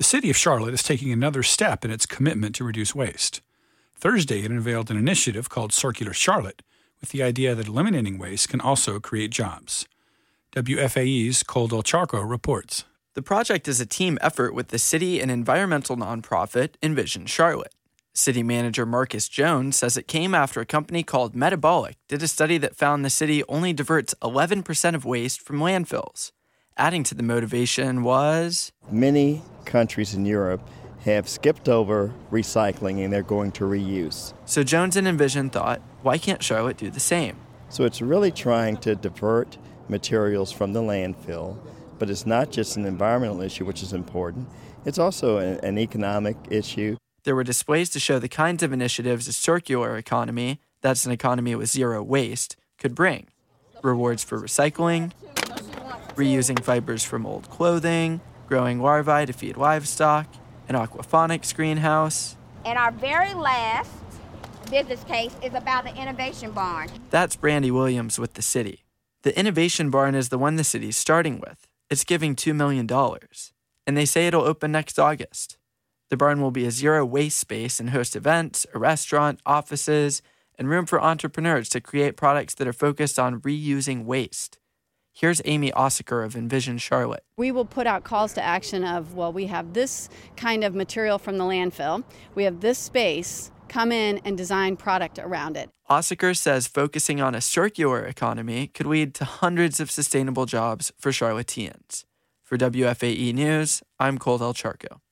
The city of Charlotte is taking another step in its commitment to reduce waste. Thursday, it unveiled an initiative called Circular Charlotte, with the idea that eliminating waste can also create jobs. WFAE's Cole Del Charco reports. The project is a team effort with the city and environmental nonprofit Envision Charlotte. City manager Marcus Jones says it came after a company called Metabolic did a study that found the city only diverts 11% of waste from landfills. Adding to the motivation was... Many countries in Europe have skipped over recycling and they're going to reuse. So Jones and Envision thought, why can't Charlotte do the same? So it's really trying to divert materials from the landfill, but it's not just an environmental issue, which is important. It's also an economic issue. There were displays to show the kinds of initiatives a circular economy, that's an economy with zero waste, could bring. Rewards for recycling, reusing fibers from old clothing, growing larvae to feed livestock, an aquaponics greenhouse. And our very last business case is about the Innovation Barn. That's Brandy Williams with the city. The Innovation Barn is the one the city's starting with. It's giving $2 million. And they say it'll open next August. The barn will be a zero-waste space and host events, a restaurant, offices, and room for entrepreneurs to create products that are focused on reusing waste. Here's Amy Ossaker of Envision Charlotte. We will put out calls to action of, well, we have this kind of material from the landfill. We have this space. Come in and design product around it. Ossaker says focusing on a circular economy could lead to hundreds of sustainable jobs for Charlotteans. For WFAE News, I'm Cole Del Charco.